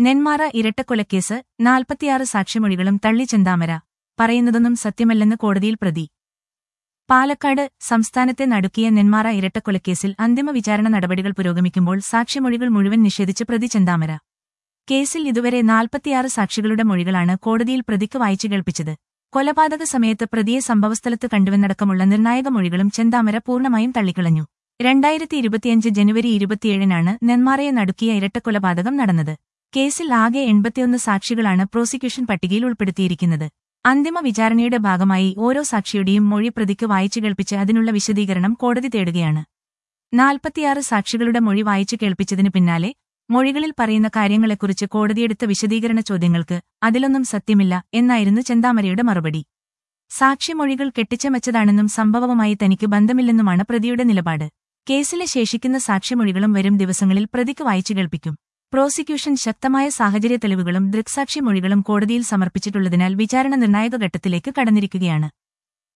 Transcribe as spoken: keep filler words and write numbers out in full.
നെന്മാറ ഇരട്ടക്കൊലക്കേസ് നാൽപ്പത്തിയാറ് സാക്ഷിമൊഴികളും തള്ളി ചെന്താമര പറയുന്നതൊന്നും സത്യമല്ലെന്ന് കോടതിയിൽ പ്രതി. പാലക്കാട് സംസ്ഥാനത്തെ നടുക്കിയ നെന്മാറ ഇരട്ടക്കൊലക്കേസിൽ അന്തിമ വിചാരണ നടപടികൾ പുരോഗമിക്കുമ്പോൾ സാക്ഷിമൊഴികൾ മുഴുവൻ നിഷേധിച്ച് പ്രതി ചെന്താമര. കേസിൽ ഇതുവരെ നാൽപ്പത്തിയാറ് സാക്ഷികളുടെ മൊഴികളാണ് കോടതിയിൽ പ്രതിക്ക് വായിച്ചു കേൾപ്പിച്ചത്. കൊലപാതക സമയത്ത് പ്രതിയെ സംഭവസ്ഥലത്ത് കണ്ടുവെന്നടക്കമുള്ള നിർണായക മൊഴികളും ചെന്താമര പൂർണ്ണമായും തള്ളിക്കളഞ്ഞു. രണ്ടായിരത്തി ഇരുപത്തിയഞ്ച് ജനുവരി ഇരുപത്തിയേഴിനാണ് നെന്മാറയെ നടുക്കിയ ഇരട്ടക്കൊലപാതകം നടന്നത്. കേസിൽ ആകെ എൺപത്തിയൊന്ന് സാക്ഷികളാണ് പ്രോസിക്യൂഷൻ പട്ടികയിൽ ഉൾപ്പെടുത്തിയിരിക്കുന്നത്. അന്തിമ വിചാരണയുടെ ഭാഗമായി ഓരോ സാക്ഷിയുടെയും മൊഴി പ്രതിക്ക് വായിച്ചു കേൾപ്പിച്ച് അതിനുള്ള വിശദീകരണം കോടതി തേടുകയാണ്. നാൽപ്പത്തിയാറ് സാക്ഷികളുടെ മൊഴി വായിച്ചു കേൾപ്പിച്ചതിനു പിന്നാലെ മൊഴികളിൽ പറയുന്ന കാര്യങ്ങളെക്കുറിച്ച് കോടതിയെടുത്ത വിശദീകരണ ചോദ്യങ്ങൾക്ക് അതിലൊന്നും സത്യമില്ല എന്നായിരുന്നു ചെന്താമരയുടെ മറുപടി. സാക്ഷിമൊഴികൾ കെട്ടിച്ചമച്ചതാണെന്നും സംഭവവുമായി തനിക്ക് ബന്ധമില്ലെന്നുമാണ് പ്രതിയുടെ നിലപാട്. കേസിലെ ശേഷിക്കുന്ന സാക്ഷിമൊഴികളും വരും ദിവസങ്ങളിൽ പ്രതിക്ക് വായിച്ചു കേൾപ്പിക്കും. പ്രോസിക്യൂഷൻ ശക്തമായ സാഹചര്യ തെളിവുകളും ദൃക്സാക്ഷി മൊഴികളും കോടതിയിൽ സമർപ്പിച്ചിട്ടുള്ളതിനാൽ വിചാരണ നിർണായക ഘട്ടത്തിലേക്ക് കടന്നിരിക്കുകയാണ്.